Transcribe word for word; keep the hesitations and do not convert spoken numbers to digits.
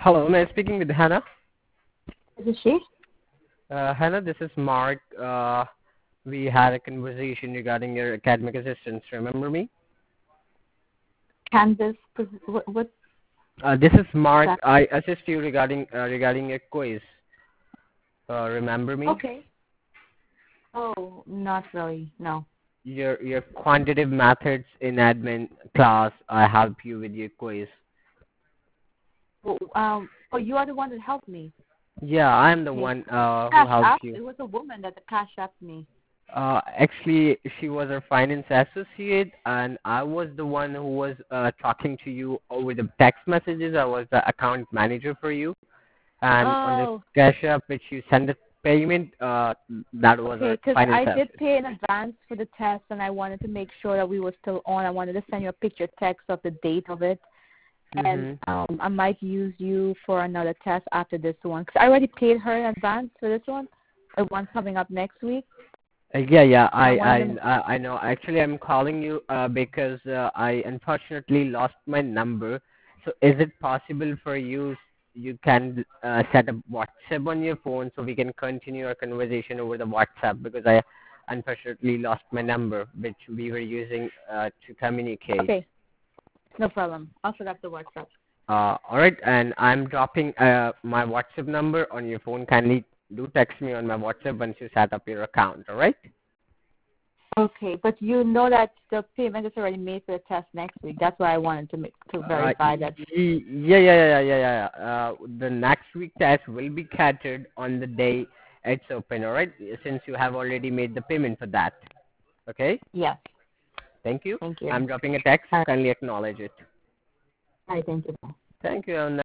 Hello, am I speaking with Hannah? Is it she? Uh, Hannah, this is Mark. Uh, we had a conversation regarding your academic assistance. Remember me? Candace? What? what Uh, this is Mark. that? I assist you regarding uh, regarding your quiz. Uh, remember me? Okay. Oh, not really. No. Your your quantitative methods in admin class. I help you with your quiz. Well, um. Oh, you are the one that helped me. Yeah, I'm the Okay. one uh, who Cash helps app. you. It was a woman that cash apped me. Uh, actually, she was a finance associate, and I was the one who was uh, talking to you over the text messages. I was the account manager for you, and on the Oh. cash app which you send the payment, uh, that was Okay, our because finance I did associate. pay in advance for the test, and I wanted to make sure that we were still on. I wanted to send you a picture text of the date of it, and Mm-hmm. um, I might use you for another test after this one. Because I already paid her in advance for this one, the one coming up next week. Uh, yeah, yeah, I I, I, wanted to. I I know. Actually, I'm calling you uh, because uh, I unfortunately lost my number. So, is it possible for you? You can uh, set up WhatsApp on your phone so we can continue our conversation over the WhatsApp because I unfortunately lost my number, which we were using uh, to communicate. Okay, no problem. I'll set up the WhatsApp. Uh, all right, and I'm dropping uh, my WhatsApp number on your phone. Kindly do text me on my WhatsApp once you set up your account. All right. Okay, but you know that the payment is already made for the test next week. That's why I wanted to make, to Uh, verify that. y- yeah, yeah, yeah, yeah, yeah. yeah. Uh, the next week test will be catered on the day it's open, alright? Since you have already made the payment for that. Okay? Yes, Thank you. thank you. I'm dropping a text. All right, Kindly acknowledge it. all right thank you. Thank you.